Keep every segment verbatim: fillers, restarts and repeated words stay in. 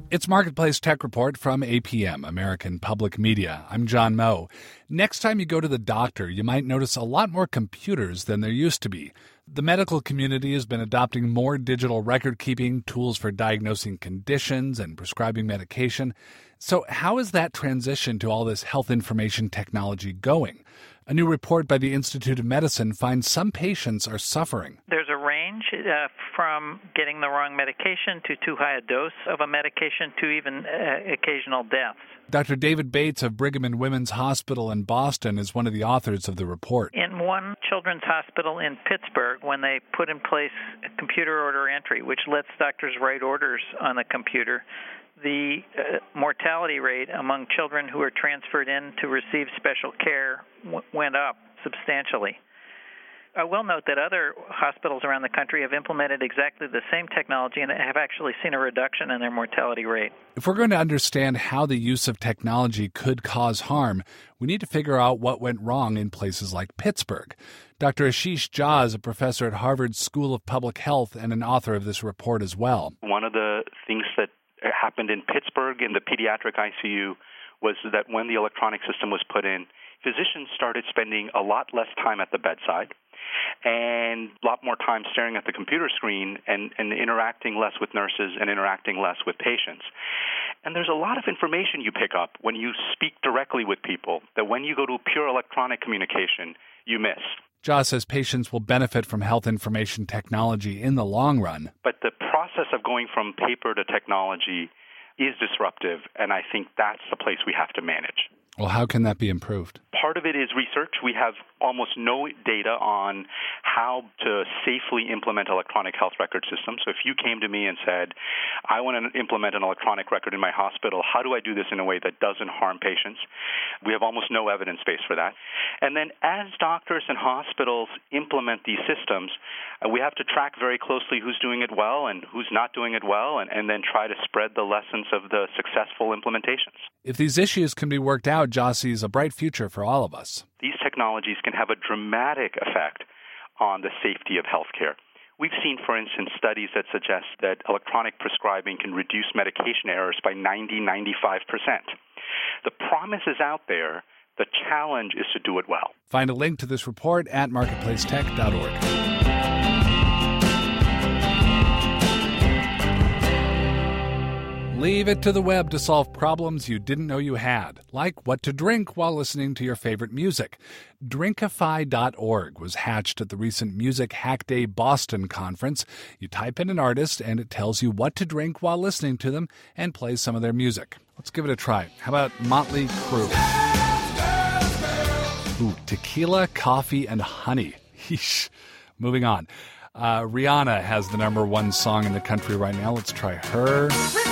It's Marketplace Tech Report from A P M, American Public Media. I'm John Moe. Next time you go to the doctor, you might notice a lot more computers than there used to be. The medical community has been adopting more digital record-keeping, tools for diagnosing conditions and prescribing medication. So how is that transition to all this health information technology going? A new report by the Institute of Medicine finds some patients are suffering. There's a range uh, from getting the wrong medication to too high a dose of a medication to even uh, occasional deaths. Doctor David Bates of Brigham and Women's Hospital in Boston is one of the authors of the report. In one children's hospital in Pittsburgh, when they put in place computer order entry, which lets doctors write orders on the computer, the uh, mortality rate among children who are transferred in to receive special care w- went up substantially. I will note that other hospitals around the country have implemented exactly the same technology and have actually seen a reduction in their mortality rate. If we're going to understand how the use of technology could cause harm, we need to figure out what went wrong in places like Pittsburgh. Doctor Ashish Jha is a professor at Harvard School of Public Health and an author of this report as well. One of the things that happened in Pittsburgh in the pediatric I C U was that when the electronic system was put in, physicians started spending a lot less time at the bedside and a lot more time staring at the computer screen and, and interacting less with nurses and interacting less with patients. And there's a lot of information you pick up when you speak directly with people that when you go to pure electronic communication, you miss. Jha says patients will benefit from health information technology in the long run. But the process of going from paper to technology is disruptive, and I think that's the place we have to manage. Well, how can that be improved? Part of it is research. We have almost no data on how to safely implement electronic health record systems. So if you came to me and said, I want to implement an electronic record in my hospital, how do I do this in a way that doesn't harm patients? We have almost no evidence base for that. And then as doctors and hospitals implement these systems, uh, we have to track very closely who's doing it well and who's not doing it well, and, and then try to spread the lessons of the successful implementations. If these issues can be worked out, Jha sees a bright future for all of us. These technologies can have a dramatic effect on the safety of healthcare. We've seen, for instance, studies that suggest that electronic prescribing can reduce medication errors by ninety, ninety-five percent. The promise is out there. The challenge is to do it well. Find a link to this report at marketplace tech dot org. Leave it to the web to solve problems you didn't know you had, like what to drink while listening to your favorite music. Drinkify dot org was hatched at the recent Music Hack Day Boston conference. You type in an artist, and it tells you what to drink while listening to them and plays some of their music. Let's give it a try. How about Motley Crue? Ooh, tequila, coffee, and honey. Yeesh. Moving on. Uh, Rihanna has the number one song in the country right now. Let's try her.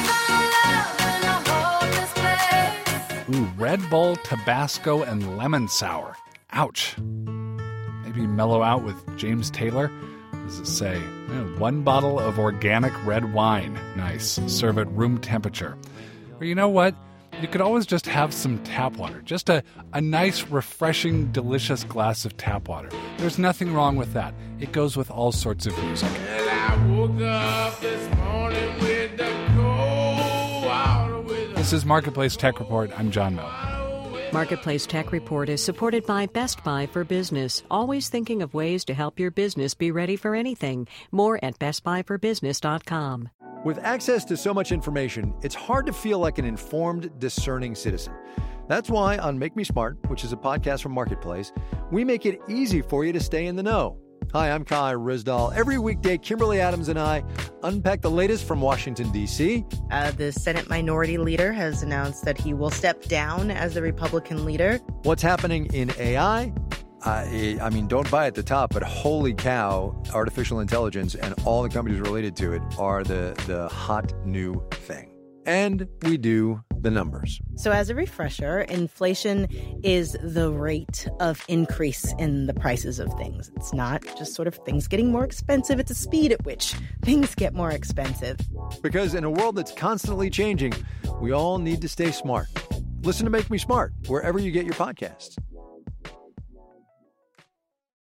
Ooh, Red Bull, Tabasco, and lemon sour. Ouch. Maybe mellow out with James Taylor? What does it say? Eh, one bottle of organic red wine. Nice. Serve at room temperature. Or you know what? You could always just have some tap water. Just a, a nice, refreshing, delicious glass of tap water. There's nothing wrong with that. It goes with all sorts of music. And I woke up this morning with the cold water with This is Marketplace Tech Report. I'm John Moe. Marketplace Tech Report is supported by Best Buy for Business, always thinking of ways to help your business be ready for anything. More at best buy for business dot com. With access to so much information, it's hard to feel like an informed, discerning citizen. That's why on Make Me Smart, which is a podcast from Marketplace, we make it easy for you to stay in the know. Hi, I'm Kai Rizdal. Every weekday, Kimberly Adams and I unpack the latest from Washington, D C. Uh, the Senate Minority Leader has announced that he will step down as the Republican leader. What's happening in A I? I, I mean, don't buy at the top, but holy cow, artificial intelligence and all the companies related to it are the, the hot new thing. And we do the numbers. So as a refresher, inflation is the rate of increase in the prices of things. It's not just sort of things getting more expensive. It's the speed at which things get more expensive. Because in a world that's constantly changing, we all need to stay smart. Listen to Make Me Smart wherever you get your podcasts.